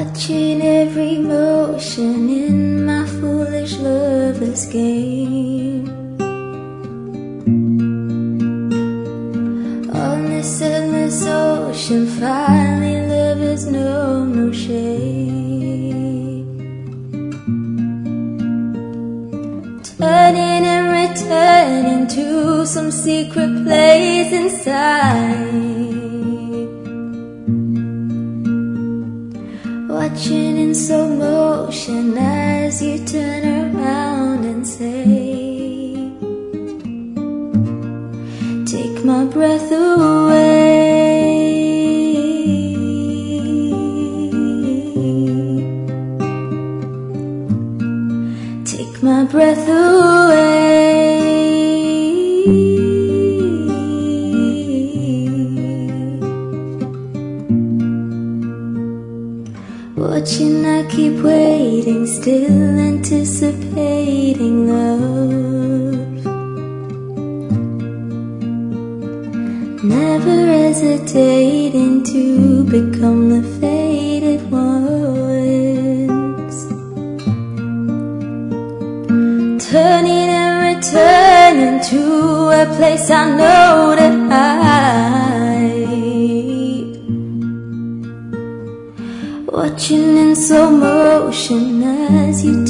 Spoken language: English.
watching every motion in my foolish loveless game. On this endless ocean, finally lovers know no shame. Turning and returning to some secret place inside, watching in slow motion as you turn around and say, take my breath away. Take my breath away. Watching, I keep waiting, still anticipating love. Never hesitating to become the faded ones. Turning and returning to a place I know to hide, watching in slow motion as you